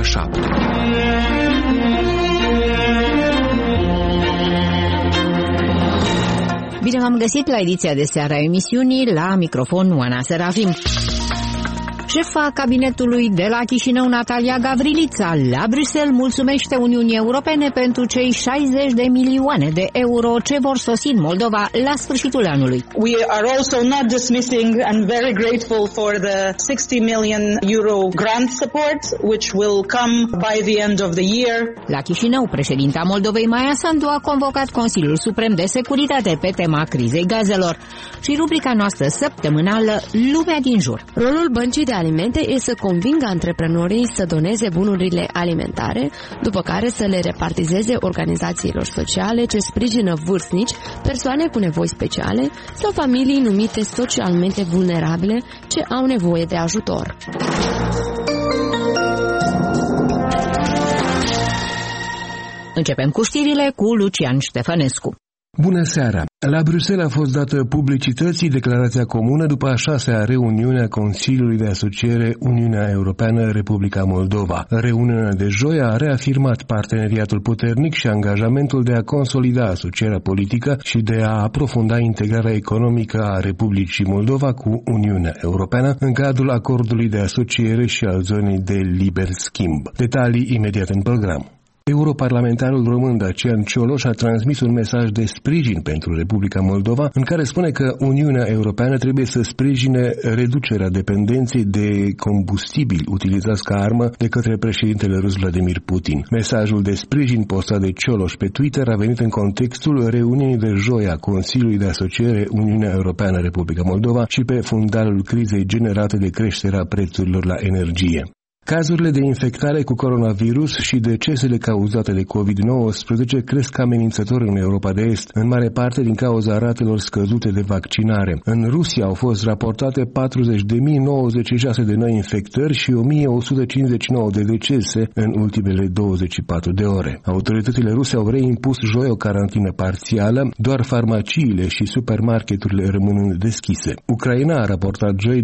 ora 7. Bine v-am găsit la ediția de seară a emisiunii, la microfon Oana Serafim. Șefa cabinetului de la Chișinău, Natalia Gavrilița, la Bruxelles mulțumește Uniunii Europene pentru cei 60 de milioane de euro ce vor sosi în Moldova la sfârșitul anului. We are also not dismissing and very grateful for the 60 million euro grant support which will come by the end of the year. La Chișinău, președinta Moldovei Maia Sandu a convocat Consiliul Suprem de Securitate pe tema crizei gazelor și rubrica noastră săptămânală Lumea din jur. Rolul Băncii de Alimente e să convingă antreprenorii să doneze bunurile alimentare, după care să le repartizeze organizațiilor sociale ce sprijină vârstnici, persoane cu nevoi speciale sau familii numite socialmente vulnerabile ce au nevoie de ajutor. Începem cu știrile cu Lucian Ștefănescu. Bună seara! La Bruxelles a fost dată publicității declarația comună după a 6-a reuniune a Consiliului de Asociere Uniunea Europeană-Republica Moldova. Reuniunea de joi a reafirmat parteneriatul puternic și angajamentul de a consolida asocierea politică și de a aprofunda integrarea economică a Republicii Moldova cu Uniunea Europeană în cadrul acordului de asociere și al zonei de liber schimb. Detalii imediat în program. Europarlamentarul român Dacian Cioloș a transmis un mesaj de sprijin pentru Republica Moldova, în care spune că Uniunea Europeană trebuie să sprijine reducerea dependenței de combustibil utilizați ca armă de către președintele rus Vladimir Putin. Mesajul de sprijin postat de Cioloș pe Twitter a venit în contextul reuniunii de joi a Consiliului de Asociere Uniunea Europeană-Republica Moldova și pe fundalul crizei generate de creșterea prețurilor la energie. Cazurile de infectare cu coronavirus și decesele cauzate de COVID-19 cresc amenințător în Europa de Est, în mare parte din cauza ratelor scăzute de vaccinare. În Rusia au fost raportate 40.096 de noi infectări și 1.159 de decese în ultimele 24 de ore. Autoritățile ruse au reimpus joi o carantină parțială, doar farmaciile și supermarketurile rămânând deschise. Ucraina a raportat joi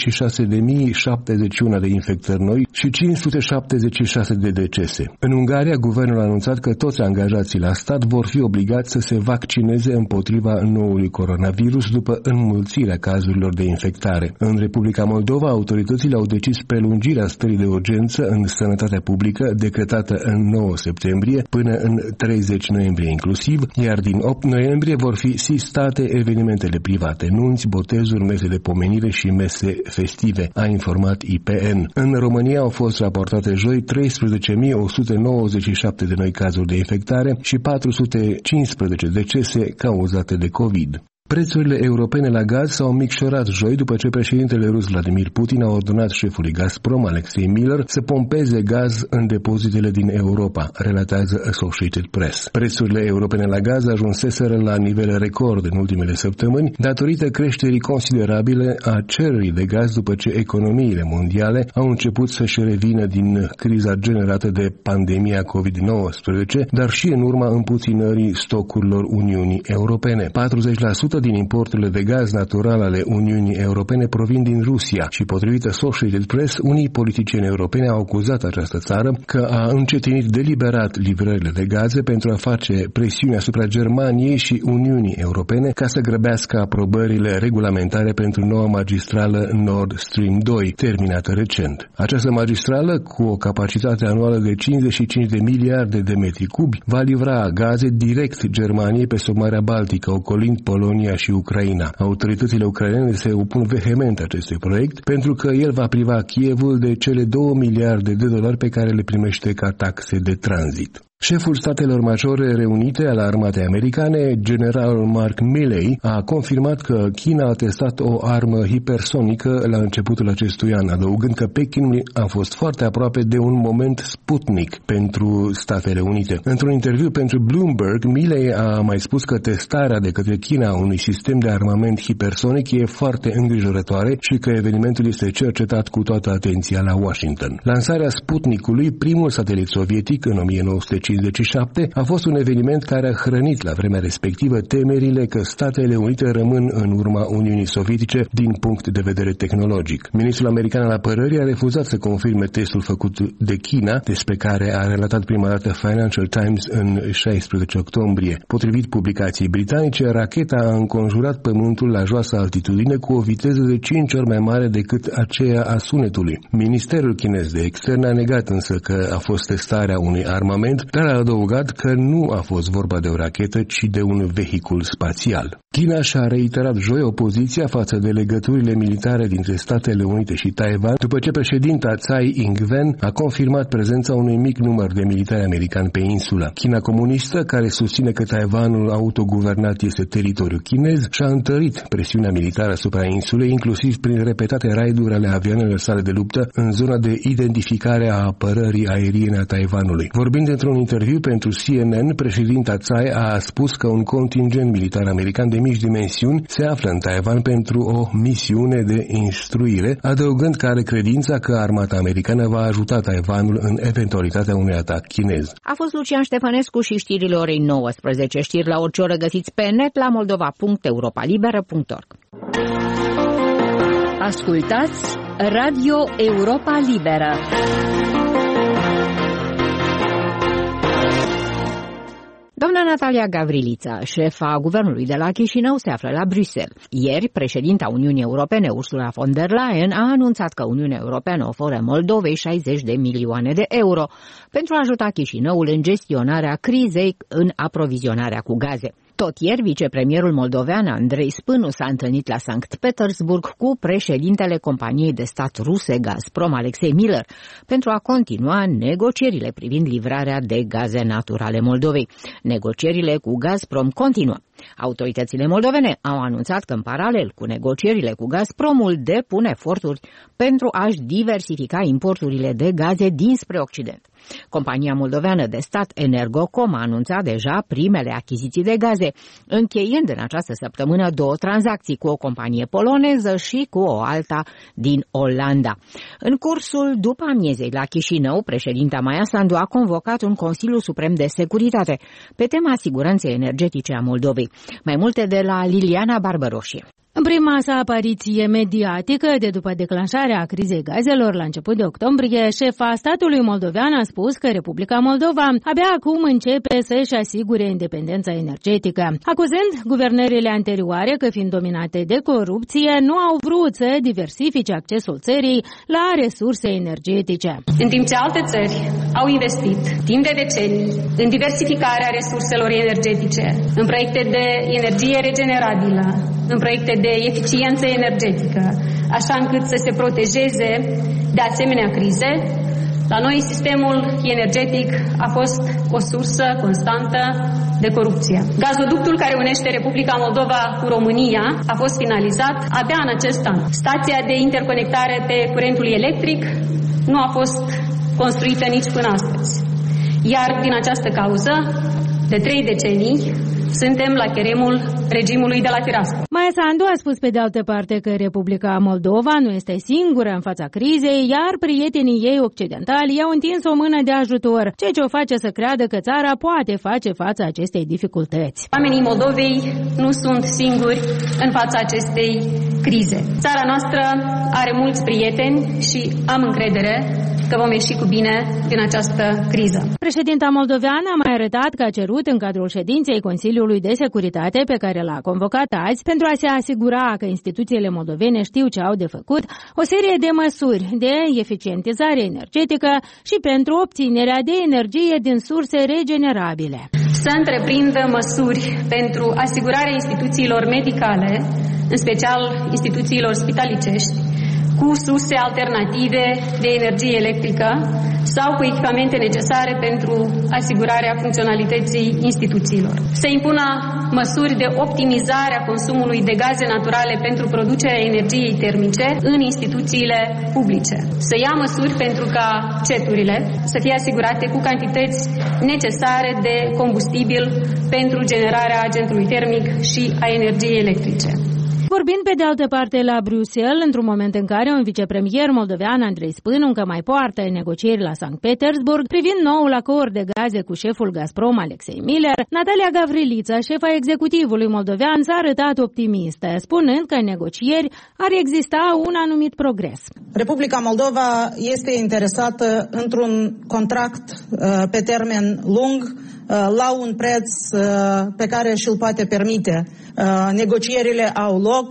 26.071 de infectări noi și 576 de decese. În Ungaria, guvernul a anunțat că toți angajații la stat vor fi obligați să se vaccineze împotriva noului coronavirus după înmulțirea cazurilor de infectare. În Republica Moldova, autoritățile au decis prelungirea stării de urgență în sănătatea publică, decretată în 9 septembrie până în 30 noiembrie inclusiv, iar din 8 noiembrie vor fi sistate evenimentele private, nunți, botezuri, mese de pomenire și mese festive, a informat IPN. În România au fost raportate joi 13.197 de noi cazuri de infectare și 415 decese cauzate de COVID. Prețurile europene la gaz s-au micșorat joi după ce președintele rus Vladimir Putin a ordonat șefului Gazprom, Alexei Miller, să pompeze gaz în depozitele din Europa, relatează Associated Press. Prețurile europene la gaz ajunseseră la nivele record în ultimele săptămâni, datorită creșterii considerabile a cererii de gaz după ce economiile mondiale au început să-și revină din criza generată de pandemia COVID-19, dar și în urma împuținării stocurilor Uniunii Europene. 40% din importurile de gaz natural ale Uniunii Europene provin din Rusia și, potrivit Associated Press, unii politicieni europeni au acuzat această țară că a încetinit deliberat livrările de gaze pentru a face presiune asupra Germaniei și Uniunii Europene ca să grăbească aprobările regulamentare pentru noua magistrală Nord Stream 2, terminată recent. Această magistrală, cu o capacitate anuală de 55 de miliarde de metri cubi, va livra gaze direct Germaniei pe sub Marea Baltică, ocolind Polonia și Ucraina. Autoritățile ucrainene se opun vehement acestui proiect pentru că el va priva Kievul de cele 2 miliarde de dolari pe care le primește ca taxe de tranzit. Șeful Statelor Majore Reunite al Armatei Americane, generalul Mark Milley, a confirmat că China a testat o armă hipersonică la începutul acestui an, adăugând că Pechinul a fost foarte aproape de un moment Sputnik pentru Statele Unite. Într-un interviu pentru Bloomberg, Milley a mai spus că testarea de către China a unui sistem de armament hipersonic e foarte îngrijorătoare și că evenimentul este cercetat cu toată atenția la Washington. Lansarea Sputnikului, primul satelit sovietic în 1950, 1957 a fost un eveniment care a hrănit la vremea respectivă temerile că Statele Unite rămân în urma Uniunii Sovietice din punct de vedere tehnologic. Ministrul american al apărării a refuzat să confirme testul făcut de China, despre care a relatat prima dată Financial Times în 16 octombrie. Potrivit publicației britanice, racheta a înconjurat Pământul la joasă altitudine cu o viteză de 5 ori mai mare decât aceea a sunetului. Ministerul chinez de externe a negat însă că a fost testarea unui armament, dar a adăugat că nu a fost vorba de o rachetă, ci de un vehicul spațial. China și-a reiterat joi opoziția față de legăturile militare dintre Statele Unite și Taiwan, după ce președinta Tsai Ing-wen a confirmat prezența unui mic număr de militari americani pe insulă. China comunistă, care susține că Taiwanul autoguvernat este teritoriu chinez, și-a întărit presiunea militară asupra insulei, inclusiv prin repetate raiduri ale avioanelor sale de luptă în zona de identificare a apărării aeriene a Taiwanului. Vorbind într-un interviu pentru CNN, președinta Tsai a spus că un contingent militar american de mici dimensiuni se află în Taiwan pentru o misiune de instruire, adăugând că are credința că armata americană va ajuta Taiwanul în eventualitatea unui atac chinez. A fost Lucian Ștefănescu și știrile orei 19. Știri la orice oră găsiți pe net la moldova.europalibera.org. Ascultați Radio Europa Liberă. Doamna Natalia Gavrilița, șefa guvernului de la Chișinău, se află la Bruxelles. Ieri, președinta Uniunii Europene, Ursula von der Leyen, a anunțat că Uniunea Europeană oferă Moldovei 60 de milioane de euro pentru a ajuta Chișinăul în gestionarea crizei în aprovizionarea cu gaze. Tot ieri, vicepremierul moldovean Andrei Spânu s-a întâlnit la Sankt Petersburg cu președintele companiei de stat ruse Gazprom, Alexei Miller, pentru a continua negocierile privind livrarea de gaze naturale Moldovei. Negocierile cu Gazprom continuă. Autoritățile moldovene au anunțat că în paralel cu negocierile cu Gazpromul depun eforturi pentru a-și diversifica importurile de gaze dinspre Occident. Compania moldoveană de stat Energocom a anunțat deja primele achiziții de gaze, încheiind în această săptămână 2 tranzacții cu o companie poloneză și cu o alta din Olanda. În cursul după amiezei la Chișinău, președinta Maia Sandu a convocat un Consiliu Suprem de Securitate pe tema siguranței energetice a Moldovei. Mai multe de la Liliana Barbăroșie. În prima sa apariție mediatică de după declanșarea crizei gazelor la început de octombrie, șefa statului moldovean a spus că Republica Moldova abia acum începe să-și asigure independența energetică, acuzând guvernările anterioare că, fiind dominate de corupție, nu au vrut să diversifice accesul țării la resurse energetice. În timp ce alte țări au investit timp de decenii în diversificarea resurselor energetice, în proiecte de energie regenerabilă, în proiecte de eficiență energetică, așa încât să se protejeze de asemenea crize, la noi sistemul energetic a fost o sursă constantă de corupție. Gazoductul care unește Republica Moldova cu România a fost finalizat abia în acest an. Stația de interconectare pe curentul electric nu a fost construită nici până astăzi. Iar din această cauză, de 3 decenii, suntem la cheremul regimului de la Tiraspol. Maia Sandu a spus pe de altă parte că Republica Moldova nu este singură în fața crizei, iar prietenii ei occidentali i-au întins o mână de ajutor, ceea ce o face să creadă că țara poate face față acestei dificultăți. Oamenii Moldovei nu sunt singuri în fața acestei crize. Țara noastră are mulți prieteni și am încredere că vom ieși cu bine din această criză. Președinta moldoveană a mai arătat că a cerut în cadrul ședinței Consiliului de Securitate pe care l-a convocat azi pentru a se asigura că instituțiile moldovene știu ce au de făcut, o serie de măsuri de eficientizare energetică și pentru obținerea de energie din surse regenerabile. Să întreprindă măsuri pentru asigurarea instituțiilor medicale, în special instituțiilor spitalicești, cu surse alternative de energie electrică sau cu echipamente necesare pentru asigurarea funcționalității instituțiilor. Să impună măsuri de optimizare a consumului de gaze naturale pentru producerea energiei termice în instituțiile publice. Să ia măsuri pentru ca ceturile să fie asigurate cu cantități necesare de combustibil pentru generarea agentului termic și a energiei electrice. Vorbind pe de altă parte la Bruxelles, într-un moment în care un vicepremier moldovean, Andrei Spân, încă mai poartă negocieri la Sankt Petersburg privind noul acord de gaze cu șeful Gazprom, Alexei Miller, Natalia Gavrilița, șefa executivului moldovean, s-a arătat optimistă, spunând că în negocieri ar exista un anumit progres. Republica Moldova este interesată într-un contract pe termen lung, la un preț pe care și-l poate permite. Negocierile au loc,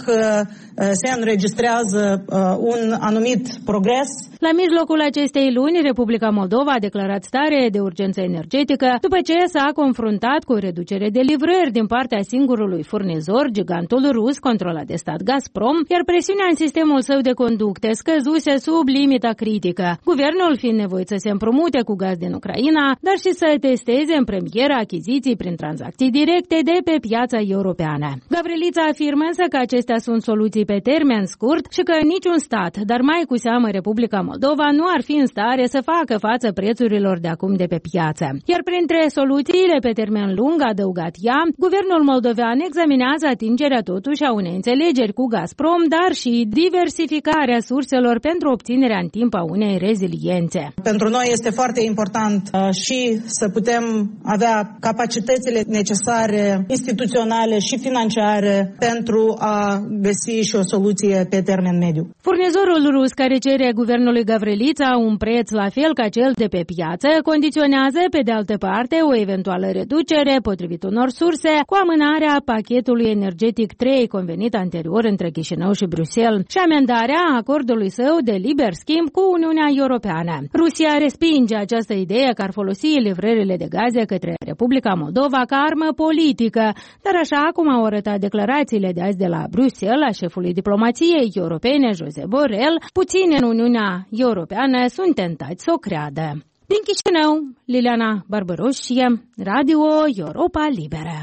se înregistrează un anumit progres. La mijlocul acestei luni, Republica Moldova a declarat stare de urgență energetică după ce s-a confruntat cu o reducere de livrări din partea singurului furnizor, gigantul rus controlat de stat Gazprom, iar presiunea în sistemul său de conducte scăzuse sub limita critică, guvernul fiind nevoit să se împrumute cu gaz din Ucraina, dar și să testeze în premieră achiziții prin tranzacții directe de pe piața europeană. Gavrilița afirmă însă că acestea sunt soluții pe termen scurt și că niciun stat, dar mai cu seamă Republica Moldova, nu ar fi în stare să facă față prețurilor de acum de pe piață. Iar printre soluțiile pe termen lung, a adăugat ea, guvernul moldovean examinează atingerea totuși a unei înțelegeri cu Gazprom, dar și diversificarea surselor pentru obținerea în timp a unei reziliențe. Pentru noi este foarte important și să putem avea capacitățile necesare instituționale și financiare pentru a găsi și o soluție pe termen mediu. Furnizorul rus care cere guvernului Gavrilița un preț la fel ca cel de pe piață condiționează pe de altă parte o eventuală reducere, potrivit unor surse, cu amânarea pachetului energetic 3 convenit anterior între Chișinău și Bruxelles și amendarea acordului său de liber schimb cu Uniunea Europeană. Rusia respinge această idee că ar folosi livrările de gaze către Republica Moldova ca armă politică, dar așa cum au arătat declarațiile de azi de la Bruxelles a șefului diplomației europene, Josep Borrell, puțini în Uniunea Europeană sunt tentați să o creadă. Din Chișinău, Liliana Barbăroșie, Radio Europa Liberă.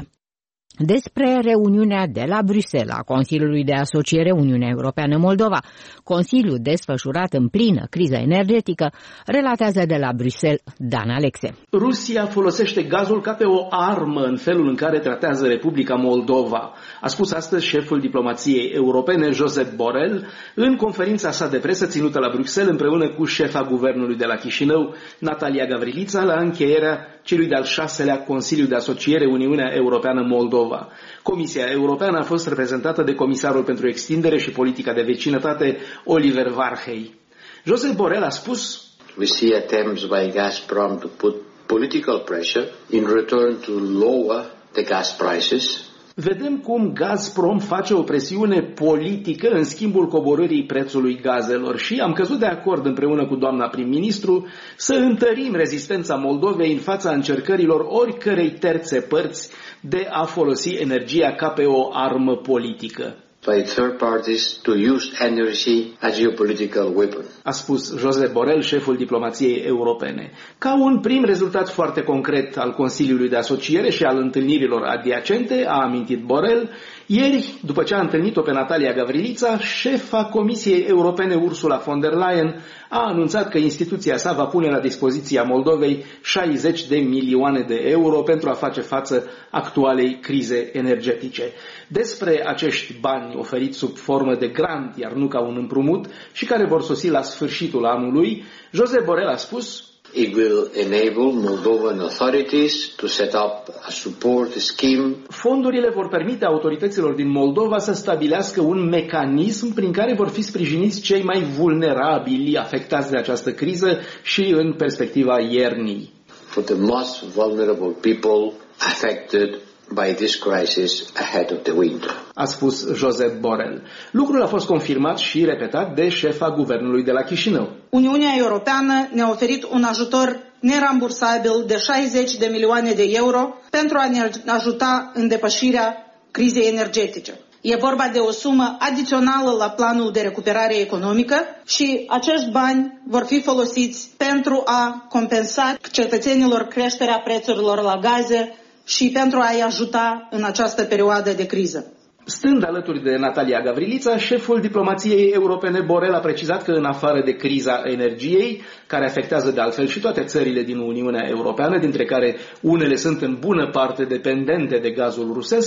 Despre reuniunea de la Bruxelles a Consiliului de Asociere Uniunea Europeană-Moldova, Consiliul desfășurat în plină criză energetică, relatează de la Bruxelles Dan Alexe. Rusia folosește gazul ca pe o armă în felul în care tratează Republica Moldova, a spus astăzi șeful diplomației europene Josep Borrell în conferința sa de presă ținută la Bruxelles împreună cu șefa guvernului de la Chișinău, Natalia Gavrilița, la încheierea celui de-al 6-lea Consiliu de Asociere Uniunea Europeană-Moldova. Comisia Europeană a fost reprezentată de comisarul pentru extindere și politica de vecinătate, Oliver Varhey. Josep Borrell a spus: We see attempts by Gazprom to put political pressure in return to lower the gas prices. Vedem cum Gazprom face o presiune politică în schimbul coborârii prețului gazelor și am căzut de acord împreună cu doamna prim-ministru să întărim rezistența Moldovei în fața încercărilor oricărei terțe părți de a folosi energia ca pe o armă politică. By third parties to use energy as a geopolitical weapon. A spus Josep Borrell, șeful diplomației europene. Ca un prim rezultat foarte concret al Consiliului de Asociere și al întâlnirilor adiacente, a amintit Borrell, ieri, după ce a întâlnit-o pe Natalia Gavrilița, șefa Comisiei Europene Ursula von der Leyen a anunțat că instituția sa va pune la dispoziția Moldovei 60 de milioane de euro pentru a face față actualei crize energetice. Despre acești bani oferiți sub formă de grant, iar nu ca un împrumut, și care vor sosi la sfârșitul anului, Josep Borrell a spus: It will enable Moldovan authorities to set up a support scheme. Fondurile vor permite autorităților din Moldova să stabilească un mecanism prin care vor fi sprijiniți cei mai vulnerabili afectați de această criză și în perspectiva iernii. For the most vulnerable people affected by this crisis ahead of the winter. A spus Josep Borrell. Lucrul a fost confirmat și repetat de șefa guvernului de la Chișinău. Uniunea Europeană ne-a oferit un ajutor nerambursabil de 60 de milioane de euro pentru a ne ajuta în depășirea crizei energetice. E vorba de o sumă adițională la planul de recuperare economică și acești bani vor fi folosiți pentru a compensa cetățenilor creșterea prețurilor la gaze și pentru a-i ajuta în această perioadă de criză. Stând alături de Natalia Gavrilița, șeful diplomației europene Borrell a precizat că în afară de criza energiei, care afectează de altfel și toate țările din Uniunea Europeană, dintre care unele sunt în bună parte dependente de gazul rusesc,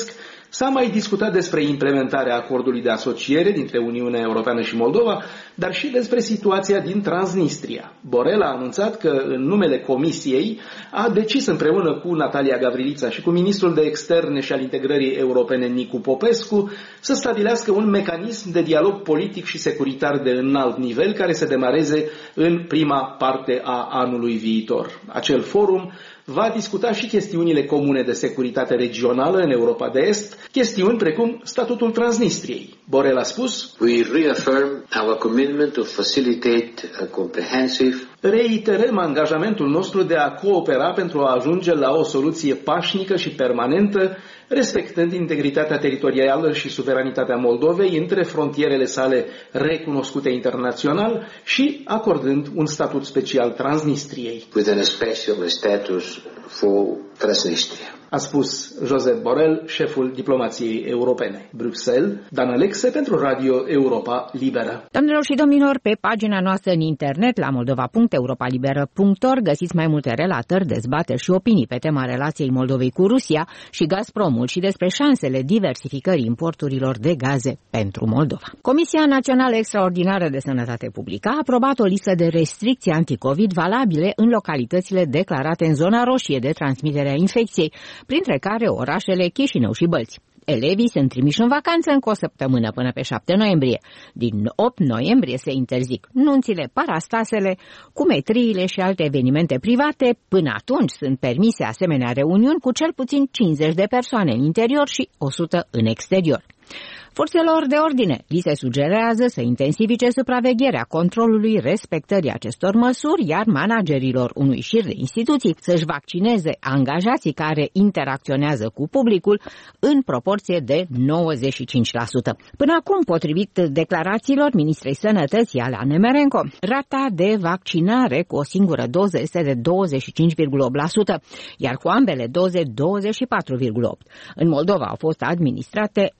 S-a mai discutat despre implementarea acordului de asociere dintre Uniunea Europeană și Moldova, dar și despre situația din Transnistria. Borel a anunțat că în numele Comisiei a decis împreună cu Natalia Gavrilița și cu ministrul de Externe și al Integrării Europene Nicu Popescu să stabilească un mecanism de dialog politic și securitar de înalt nivel care să demareze în prima parte a anului viitor. Acel forum va discuta și chestiunile comune de securitate regională în Europa de Est, chestiuni precum statutul Transnistriei. Borel a spus: We reaffirm our commitment to facilitate a comprehensive. Reiterăm angajamentul nostru de a coopera pentru a ajunge la o soluție pașnică și permanentă, respectând integritatea teritorială și suveranitatea Moldovei între frontierele sale recunoscute internațional și acordând un statut special Transnistriei. With a special status for Transnistria. A spus Josep Borel, șeful diplomației europene. Bruxelles, Dan Alexe pentru Radio Europa Liberă. Doamnelor și domnilor, pe pagina noastră în internet la moldova.europalibera.org găsiți mai multe relatări, dezbateri și opinii pe tema relației Moldovei cu Rusia și Gazpromul și despre șansele diversificării importurilor de gaze pentru Moldova. Comisia Națională Extraordinară de Sănătate Publică a aprobat o listă de restricții anticovid valabile în localitățile declarate în zona roșie de transmitere a infecției, printre care orașele Chișinău și Bălți. Elevii sunt trimiși în vacanță încă o săptămână până pe 7 noiembrie. Din 8 noiembrie se interzic nunțile, parastasele, cumetriile și alte evenimente private. Până atunci sunt permise asemenea reuniuni cu cel puțin 50 de persoane în interior și 100 în exterior. Forțelor de ordine li se sugerează să intensifice supravegherea controlului respectării acestor măsuri, iar managerilor unui șir de instituții să-și vaccineze angajații care interacționează cu publicul în proporție de 95%. Până acum, potrivit declarațiilor ministrei Sănătății Alea Nemerenko, rata de vaccinare cu o singură doză este de 25,8%, iar cu ambele doze 24,8%. În Moldova au fost administrate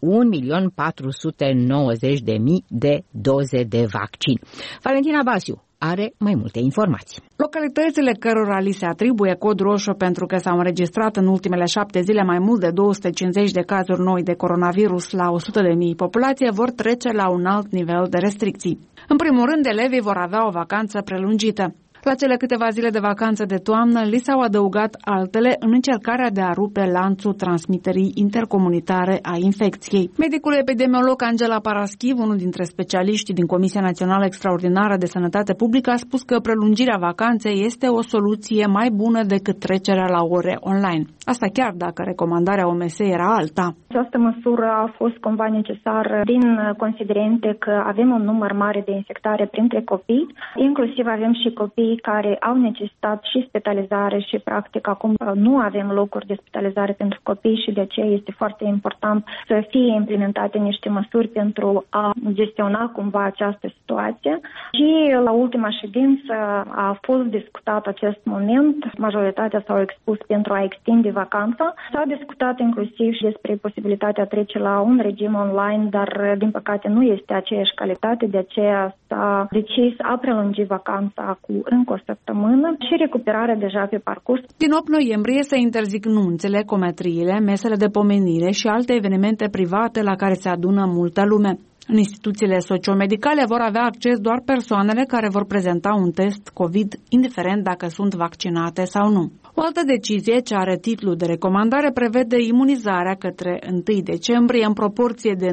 1.490.000 de doze de vaccin. Valentina Basiu are mai multe informații. Localitățile cărora li se atribuie cod roșu pentru că s-au înregistrat în ultimele 7 zile mai mult de 250 de cazuri noi de coronavirus la 100.000 populație vor trece la un alt nivel de restricții. În primul rând, elevii vor avea o vacanță prelungită. La cele câteva zile de vacanță de toamnă li s-au adăugat altele în încercarea de a rupe lanțul transmiterii intercomunitare a infecției. Medicul epidemiolog Angela Paraschiv, unul dintre specialiștii din Comisia Națională Extraordinară de Sănătate Publică, a spus că prelungirea vacanței este o soluție mai bună decât trecerea la ore online. Asta chiar dacă recomandarea OMS era alta. Această măsură a fost cumva necesară din considerente că avem un număr mare de infectare printre copii, inclusiv avem și copii care au necesitat și spitalizare și practic acum nu avem locuri de spitalizare pentru copii și de aceea este foarte important să fie implementate niște măsuri pentru a gestiona cumva această situație. Și la ultima ședință a fost discutat acest moment, majoritatea s-au expus pentru a extinde vacanța. S-a discutat inclusiv și despre posibilitatea trece la un regim online, dar din păcate nu este aceeași calitate, de aceea s-a decis a prelungi vacanța cu încă o săptămână și recuperarea deja pe parcurs. Din 8 noiembrie se interzic nunțele, cometriile, mesele de pomenire și alte evenimente private la care se adună multă lume. În instituțiile sociomedicale vor avea acces doar persoanele care vor prezenta un test COVID, indiferent dacă sunt vaccinate sau nu. O altă decizie, ce are titlul de recomandare, prevede imunizarea către 1 decembrie în proporție de 95%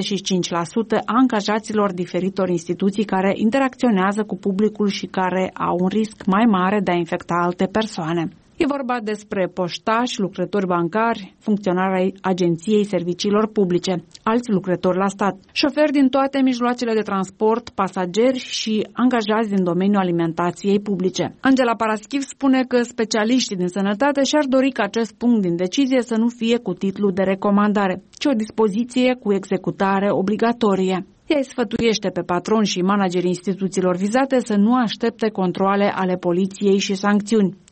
a angajaților diferitor instituții care interacționează cu publicul și care au un risc mai mare de a infecta alte persoane. E vorba despre poștași, lucrători bancari, funcționari ai Agenției Serviciilor Publice, alți lucrători la stat, șoferi din toate mijloacele de transport, pasageri și angajați din domeniul alimentației publice. Angela Paraschiv spune că specialiștii din sănătate și-ar dori ca acest punct din decizie să nu fie cu titlu de recomandare, ci o dispoziție cu executare obligatorie. Ea îi sfătuiește pe patroni și managerii instituțiilor vizate să nu aștepte controale ale poliției și sancțiuni.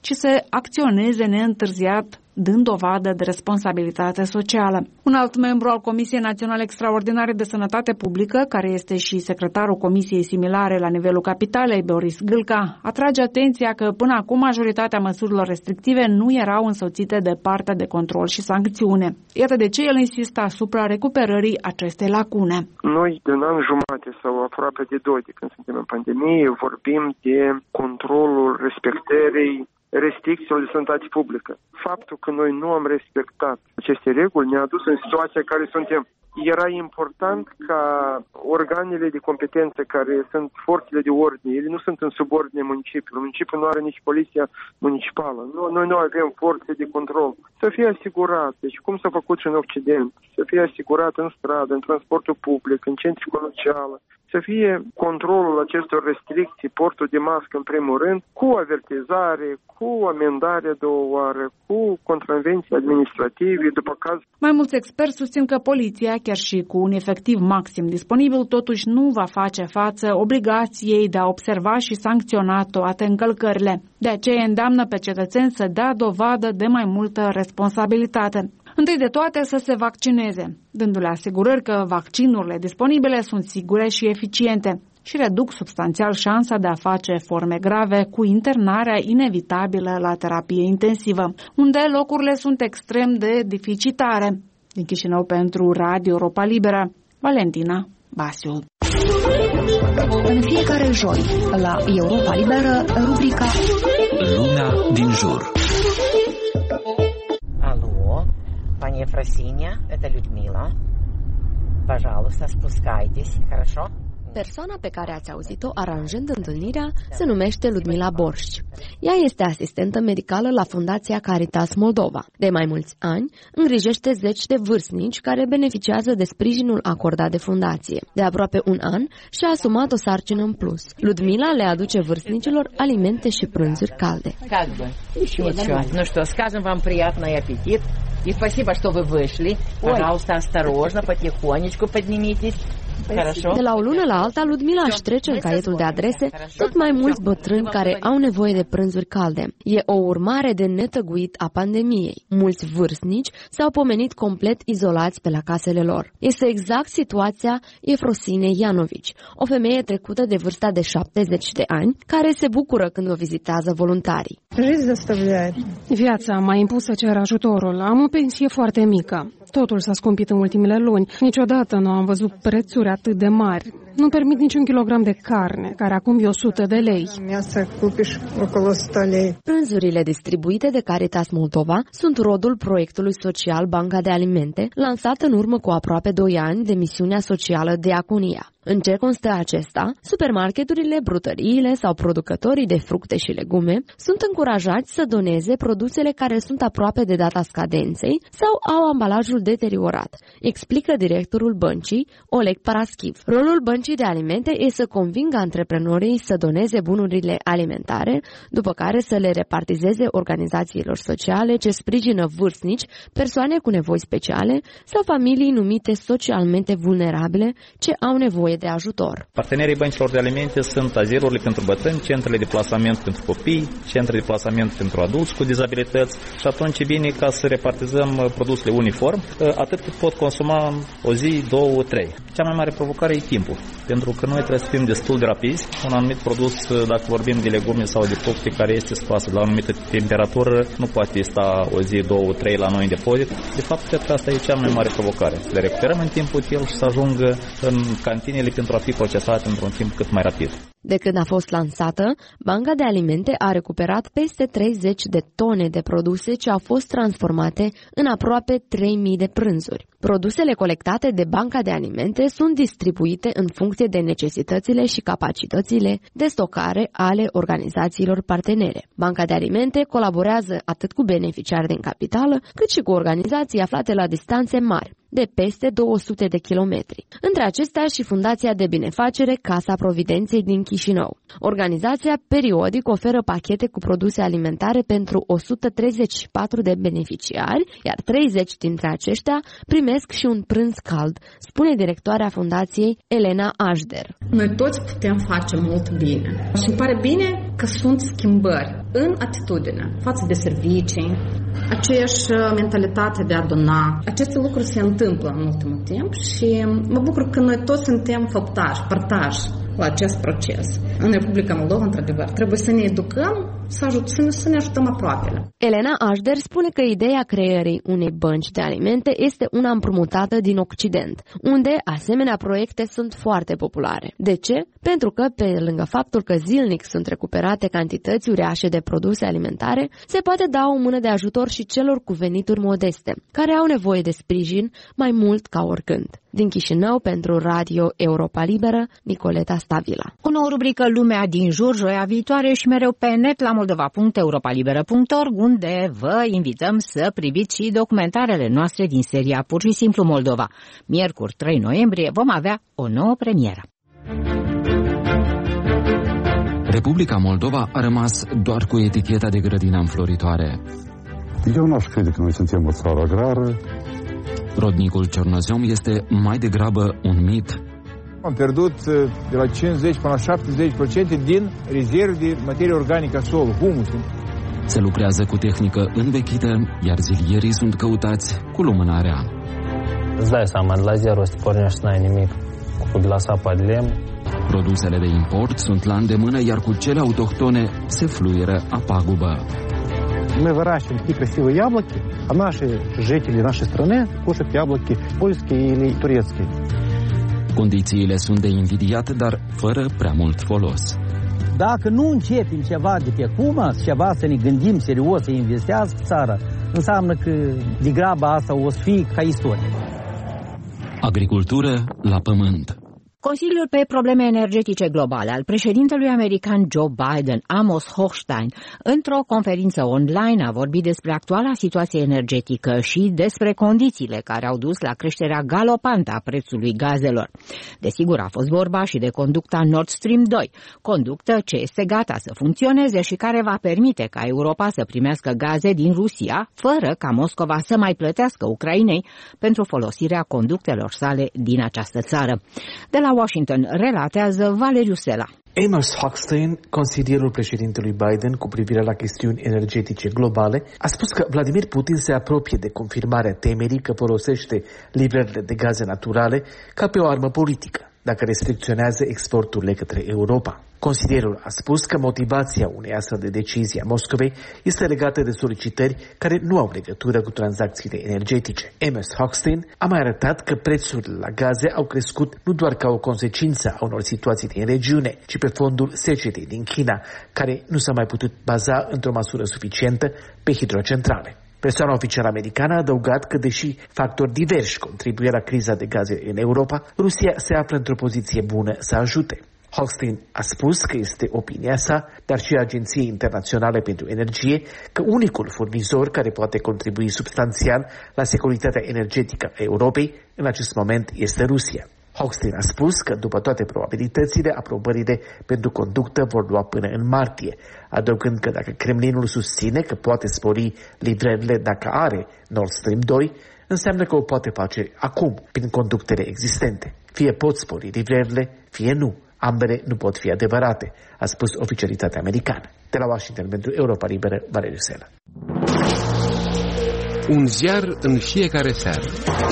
ci să acționeze neîntârziat, dând dovadă de responsabilitate socială. Un alt membru al Comisiei Naționale Extraordinare de Sănătate Publică, care este și secretarul Comisiei similare la nivelul capitalei, Boris Gâlca, atrage atenția că până acum majoritatea măsurilor restrictive nu erau însoțite de partea de control și sancțiune. Iată de ce el insistă asupra recuperării acestei lacune. Noi, de un an jumate sau aproape de 2 de când suntem în pandemie, vorbim de controlul respectării restricțiilor de sănătate publică. Faptul că noi nu am respectat aceste reguli ne-a dus în situația în care suntem. Era important ca organele de competență care sunt forțele de ordine, ele nu sunt în subordine municipiului. Municipiul nu are nici poliția municipală. Noi nu avem forțe de control. Să fie asigurat, deci cum s-a făcut și în Occident, să fie asigurat în stradă, în transportul public, în centri comerciale, să fie controlul acestor restricții, portul de mască în primul rând, cu avertizare, cu amendare de o oară, cu contravenții administrative, după caz. Mai mulți experți susțin că poliția, chiar și cu un efectiv maxim disponibil, totuși nu va face față obligației de a observa și sancționa toate încălcările. De aceea îndeamnă pe cetățeni să dea dovadă de mai multă responsabilitate. Întâi de toate să se vaccineze, dându-le asigurări că vaccinurile disponibile sunt sigure și eficiente și reduc substanțial șansa de a face forme grave cu internarea inevitabilă la terapie intensivă, unde locurile sunt extrem de deficitare. Din Chișinău pentru Radio Europa Liberă, Valentina Basiu. În fiecare joi, la Europa Liberă, rubrica Lumea din jur. Пани Ефросиния, это Людмила. Пожалуйста, спускайтесь, хорошо? Persoana pe care ați auzit-o aranjând întâlnirea se numește Ludmila Borș. Ea este asistentă medicală la Fundația Caritas Moldova. De mai mulți ani, îngrijește zeci de vârstnici care beneficiază de sprijinul acordat de fundație. De aproape un an și-a asumat o sarcină în plus. Ludmila le aduce vârstnicilor alimente și prânzuri calde. Ну что, скажем вам приятный аппетит. И спасибо, что вы вышли. Пожалуйста, осторожно, потихонечку поднимитесь. De la o lună la alta, Ludmila își trece în caietul de adrese tot mai mulți bătrâni care au nevoie de prânzuri calde. E o urmare de netăguit a pandemiei. Mulți vârstnici s-au pomenit complet izolați pe la casele lor. Este exact situația Efrosinei Ianovici, o femeie trecută de vârsta de 70 de ani, care se bucură când o vizitează voluntarii. Viața m-a impus să cer ajutorul. Am o pensie foarte mică. Totul s-a scumpit în ultimele luni. Niciodată nu am văzut prețuri atât de mari. Nu permit niciun kilogram de carne, care acum e 100 de lei. Prânzurile distribuite de Caritas Moldova sunt rodul proiectului social Banca de Alimente, lansat în urmă cu aproape 2 ani de misiunea socială Diaconia. În ce constă acesta? Supermarketurile, brutăriile sau producătorii de fructe și legume sunt încurajați să doneze produsele care sunt aproape de data scadenței sau au ambalajul deteriorat, explică directorul băncii, Oleg Paraschiv. Rolul băncii de alimente este să convingă antreprenorii să doneze bunurile alimentare, după care să le repartizeze organizațiilor sociale ce sprijină vârstnici, persoane cu nevoi speciale sau familii numite socialmente vulnerabile ce au nevoie de ajutor. Partenerii băncilor de alimente sunt azilurile pentru bătrâni, centrele de plasament pentru copii, centre de plasament pentru adulți cu dizabilități și atunci e bine ca să repartizăm produsele uniform, atât cât pot consuma o zi, 2, 3. Cea mai mare provocare e timpul, pentru că noi trebuie să fim destul de rapizi. Un anumit produs, dacă vorbim de legume sau de fructe care este scoasă la o anumită temperatură, nu poate sta o zi, 2, 3 la noi în depozit. De fapt, cred că asta e cea mai mare provocare. Le recuperăm în timp util și să ajungă în cantine pentru a fi procesate într-un timp cât mai rapid. De când a fost lansată, Banca de Alimente a recuperat peste 30 de tone de produse ce au fost transformate în aproape 3.000 de prânzuri. Produsele colectate de Banca de Alimente sunt distribuite în funcție de necesitățile și capacitățile de stocare ale organizațiilor partenere. Banca de Alimente colaborează atât cu beneficiari din capitală, cât și cu organizații aflate la distanțe mari, de peste 200 de kilometri. Între acestea și Fundația de Binefacere Casa Providenței din Chișinău. Organizația periodic oferă pachete cu produse alimentare pentru 134 de beneficiari, iar 30 dintre aceștia primesc și un prânz cald, spune directoarea Fundației Elena Așder. Noi toți putem face mult bine. Și îmi pare bine că sunt schimbări în atitudine față de servicii, aceeași mentalitate de a dona. Aceste lucruri se întâmplă în ultimul timp și mă bucur că noi toți suntem făptași, părtași la acest proces. În Republica Moldova, într-adevăr, trebuie să ne educăm, să ne ajutăm aproapele. Elena Așder spune că ideea creării unei bănci de alimente este una împrumutată din Occident, unde asemenea proiecte sunt foarte populare. De ce? Pentru că, pe lângă faptul că zilnic sunt recuperate cantități uriașe de produse alimentare, se poate da o mână de ajutor și celor cu venituri modeste, care au nevoie de sprijin mai mult ca oricând. Din Chișinău, pentru Radio Europa Liberă, Nicoleta Stavila. O nouă rubrică Lumea din jur, joia viitoare și mereu pe net la moldova.europalibera.org, unde vă invităm să priviți și documentarele noastre din seria Pur și simplu Moldova. Miercuri 3 noiembrie vom avea o nouă premieră. Republica Moldova a rămas doar cu eticheta de grădină înfloritoare. Eu n-aș crede că noi suntem o țară agrară. Rodnicul Ciornozom este mai degrabă un mit. Am pierdut de la 50 până la 70% din rezerve de materie organică a solului, humusul. Se lucrează cu tehnică învechită, iar zilierii sunt căutați cu lumânarea. Îți dai seama, de la zero să pornești să n-ai nimic, cu de la sapa de lemn. Produsele de import sunt la îndemână, iar cu cele autohtone se fluieră a pagubă. Мы выращиваем такие красивые яблоки, а наши жители нашей страны кушают яблоки польские или турецкие. Condițiile sunt de invidiat, dar fără prea mult folos. Dacă nu începem ceva de pe acum, ceva să ne gândim serios, să investească țara, înseamnă că de graba asta o să fie ca istorie. Agricultură la pământ. Consiliul pe probleme energetice globale al președintelui american Joe Biden, Amos Hochstein, într-o conferință online a vorbit despre actuala situație energetică și despre condițiile care au dus la creșterea galopantă a prețului gazelor. Desigur, a fost vorba și de conducta Nord Stream 2, conductă ce este gata să funcționeze și care va permite ca Europa să primească gaze din Rusia, fără ca Moscova să mai plătească Ucrainei pentru folosirea conductelor sale din această țară. De la Washington relatează Valeriu Sela. Amos Hochstein, consilierul președintelui Biden cu privire la chestiuni energetice globale, a spus că Vladimir Putin se apropie de confirmarea temerii că folosește livrările de gaze naturale ca pe o armă politică, dacă restricționează exporturile către Europa. Consilierul a spus că motivația unei astfel de decizii a Moscovei este legată de solicitări care nu au legătură cu tranzacțiile energetice. Amos Hochstein a mai arătat că prețurile la gaze au crescut nu doar ca o consecință a unor situații din regiune, ci pe fondul secetei din China, care nu s-a mai putut baza într-o măsură suficientă pe hidrocentrale. Persoana oficială americană a adăugat că, deși factori diversi contribuie la criza de gaze în Europa, Rusia se află într-o poziție bună să ajute. Hochstein a spus că este opinia sa, dar și a Agenției Internaționale pentru Energie, că unicul furnizor care poate contribui substanțial la securitatea energetică a Europei în acest moment este Rusia. Hochstein a spus că, după toate probabilitățile, aprobările pentru conductă vor lua până în martie, adăugând că dacă Kremlinul susține că poate spori livrările dacă are Nord Stream 2, înseamnă că o poate face acum, prin conductele existente. Fie pot spori livrările, fie nu. Ambele nu pot fi adevărate, a spus oficialitatea americană. De la Washington pentru Europa Liberă, Valeriu Sela. Un ziar în fiecare seară.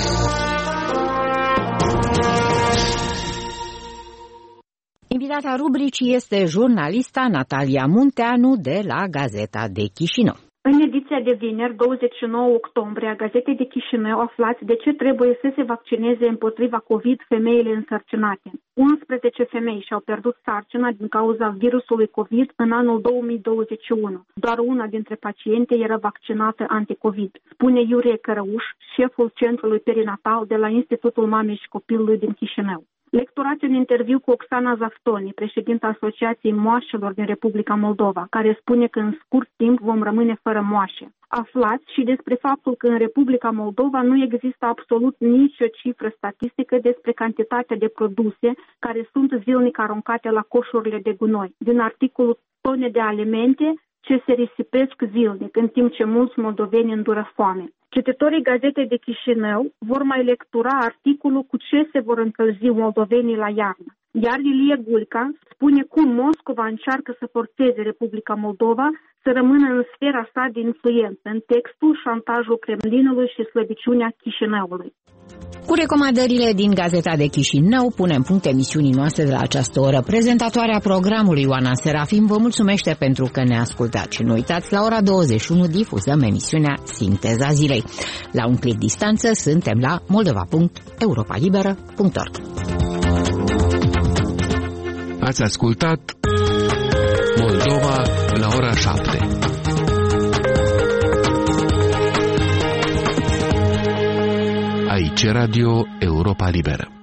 Invitata rubricii este jurnalista Natalia Munteanu de la Gazeta de Chișinău. În ediția de vineri, 29 octombrie, a Gazetei de Chișinău aflați de ce trebuie să se vaccineze împotriva COVID femeile însărcinate. 11 femei și-au pierdut sarcina din cauza virusului COVID în anul 2021. Doar una dintre paciente era vaccinată anti-COVID, spune Iurie Cărăuș, șeful centrului perinatal de la Institutul Mamei și Copilului din Chișinău. Lecturați un interviu cu Oksana Zaftoni, președinta Asociației Moașelor din Republica Moldova, care spune că în scurt timp vom rămâne fără moașe. Aflați și despre faptul că în Republica Moldova nu există absolut nicio cifră statistică despre cantitatea de produse care sunt zilnic aruncate la coșurile de gunoi. Din articolul Tone de alimente ce se risipesc zilnic, în timp ce mulți moldoveni îndură foame. Cititorii Gazetei de Chișinău vor mai lectura articolul Cu ce se vor încălzi moldovenii la iarnă. Iar Ilie Gulca spune cum Moscova încearcă să forțeze Republica Moldova să rămână în sfera sa de influență, în textul Șantajul Kremlinului și slăbiciunea Chișinăului. Cu recomandările din Gazeta de Chișinău punem punct emisiunii noastre de la această oră. Prezentatoarea programului Oana Serafim vă mulțumește pentru că ne ascultați și nu uitați, la ora 21 difuzăm emisiunea Sinteza Zilei. La un clic distanță suntem la moldova.europalibera.org. Ați ascultat Moldova la ora 7. Aici Radio Europa Liberă.